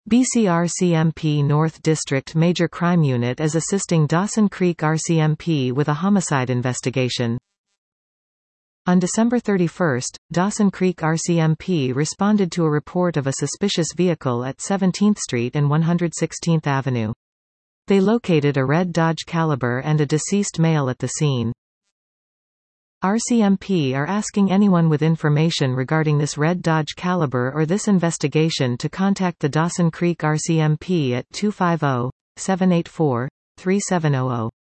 BC-RCMP North District Major Crime Unit is assisting Dawson Creek RCMP with a homicide investigation. On December 31, Dawson Creek RCMP responded to a report of a suspicious vehicle at 17th Street and 116th Avenue. They located a red Dodge Caliber and a deceased male at the scene. RCMP are asking anyone with information regarding this red Dodge Caliber or this investigation to contact the Dawson Creek RCMP at 250-784-3700.